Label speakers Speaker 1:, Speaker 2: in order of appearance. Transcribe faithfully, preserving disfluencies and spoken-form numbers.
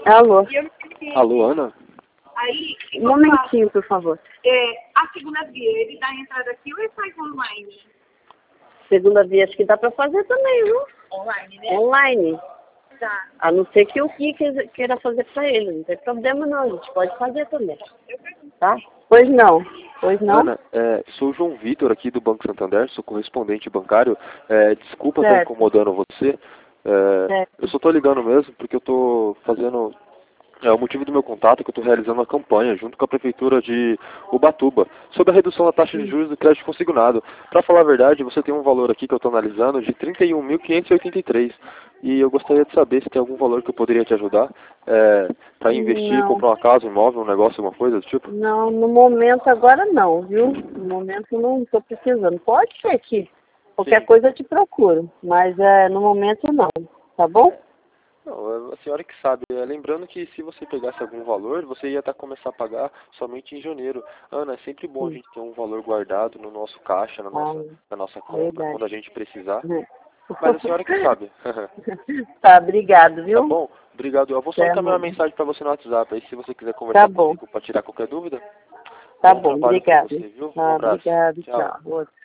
Speaker 1: Alô?
Speaker 2: Alô, Ana?
Speaker 3: Aí,
Speaker 1: Um momentinho, por favor.
Speaker 3: é, a segunda via, ele dá entrada aqui ou ele faz online?
Speaker 1: Segunda via, acho que dá pra fazer também, viu?
Speaker 3: Online, né?
Speaker 1: Online.
Speaker 3: Tá.
Speaker 1: A não ser que o que queira fazer pra ele. Não tem problema não, a gente pode fazer também. Tá? Pois não. Pois não?
Speaker 2: Ana, é, sou o João Vitor aqui do Banco Santander, sou correspondente bancário. É, desculpa estar
Speaker 1: Certo.
Speaker 2: incomodando você. É,
Speaker 1: Certo.
Speaker 2: eu só estou ligando mesmo porque eu estou fazendo... É, o motivo do meu contato é que eu estou realizando uma campanha junto com a Prefeitura de Ubatuba sobre a redução da taxa de juros do crédito consignado. Para falar a verdade, você tem um valor aqui que eu estou analisando de trinta e um mil quinhentos e oitenta e três. E eu gostaria de saber se tem algum valor que eu poderia te ajudar é, para investir,
Speaker 1: Não.
Speaker 2: comprar uma casa, um imóvel, um negócio, alguma coisa do tipo.
Speaker 1: Não, no momento agora não, viu? No momento eu não estou precisando. Pode ser que qualquer
Speaker 2: Sim.
Speaker 1: coisa eu te procuro, mas é, no momento não, tá bom?
Speaker 2: Não, a senhora que sabe. É, lembrando que se você pegasse algum valor, você ia estar começar a pagar somente em janeiro. Ana, é sempre bom a
Speaker 1: Sim.
Speaker 2: gente ter um valor guardado no nosso caixa, na nossa,
Speaker 1: Ah,
Speaker 2: na nossa compra,
Speaker 1: verdade.
Speaker 2: quando a gente precisar.
Speaker 1: É.
Speaker 2: Mas a senhora que sabe.
Speaker 1: Tá, obrigado, viu?
Speaker 2: Tá bom? Obrigado. Eu vou só
Speaker 1: Até
Speaker 2: encaminhar uma
Speaker 1: amanhã.
Speaker 2: mensagem para você no WhatsApp. Aí se você quiser
Speaker 1: Tá
Speaker 2: conversar
Speaker 1: bom,
Speaker 2: comigo para tirar qualquer dúvida,
Speaker 1: tá
Speaker 2: bom
Speaker 1: bom,
Speaker 2: trabalho para
Speaker 1: obrigado.
Speaker 2: você, viu? Um
Speaker 1: Tá,
Speaker 2: abraço.
Speaker 1: obrigado,
Speaker 2: Tchau.
Speaker 1: tchau. Outro.